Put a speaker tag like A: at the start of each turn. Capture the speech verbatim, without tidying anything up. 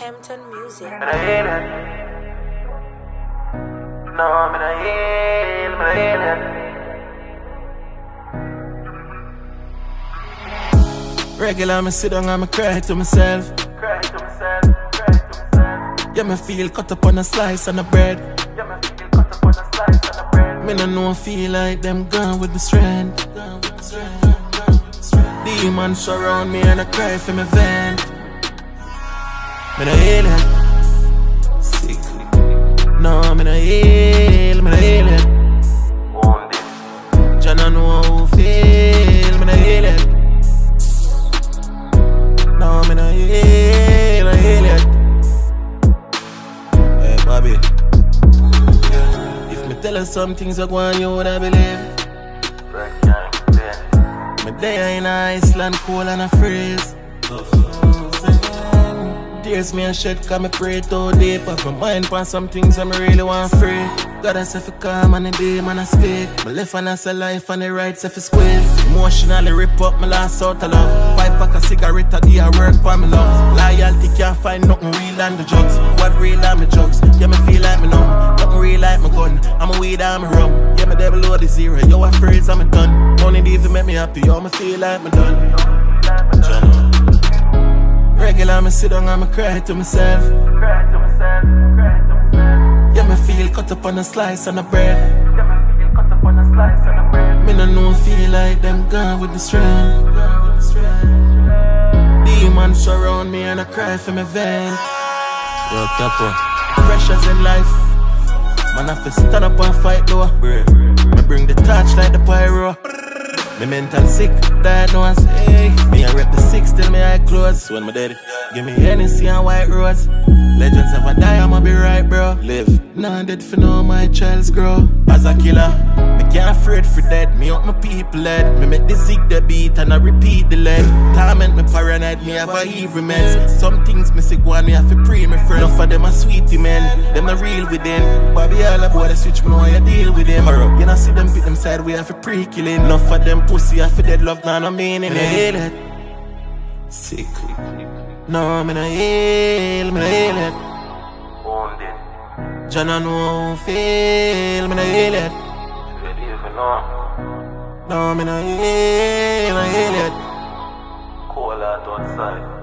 A: Hampton Music.
B: I'm an alien. No, I'm an alien. I'm an alien.
C: Regular, me sit down and me cry to myself.
B: Cry to myself, cry to myself.
C: Yeah, me feel cut up on a slice on the bread.
B: Yeah, me feel cut up on a slice on the bread.
C: Me no know, feel like them gone with the strength. Demons surround me and I cry for me vent. Me no alien. Sick. No, me no alien. Me no alien.
B: Wounded.
C: Jah no know how feel. Me no alien. No, me no alien. Me no alien. Hey, Bobby. If me tell you some things I go on, you woulda believe.
B: Right, gang, yeah.
C: Me there in Iceland, cold and a freeze. Tears me a shed, cause me pray too deep. Have my mind on some things I me really want free. God I say fi calm and the day man I speak. My left hand I say life and the right say fi squeeze. Emotionally rip up my last out of love. Five pack of cigarette a day I work for me love. Loyalty can't find nothing real on the drugs. What real on me drugs? Yeah, me feel like me numb. Nothing real like my gun. I'm a weed and me rum. Yeah, me devil load the zero. Yo, I afraid I'm a done. Money even make me happy. Yo, me feel like me done. Regular, me sit down and me cry to myself.
B: Cry to myself, cry to myself.
C: Yeah, me feel cut up on a slice on the bread.
B: Yeah, me feel cut up on a slice on the bread.
C: Me no know, feel like them gone with the strength. Demons surround me and I cry for me vein. Yo, Capo. Pressures in life. Man, I fi stand up and fight though. Me bring the torch like the pyro. Me mental sick, diagnosed. Hey. Me I rep the six till me eye closed. When my daddy give me Hennessy and white rose. Legends ever die, I'ma be right, bro. Live, nah dead for now, my child's grow. As a killer, me can't afraid for dead. Me up my people head. Me make the zig the beat and I repeat the leg. Torment me paranoid, me have a evil meds. Some things me say go on, me have to pray me friend. Enough of them a sweetie men, them not real within. Bobby all about the switch, me know how you deal with them. You know see them pick them side, we have to pre-killing. Enough of them pussy, I feel dead love, nah no meaning it. Sick. No, me no ill, me no ill it.
B: Wounded.
C: Jah no know how feel, me no ill it.
B: Ready even know.
C: No, me no ill, me no ill it.
B: Cold out outside.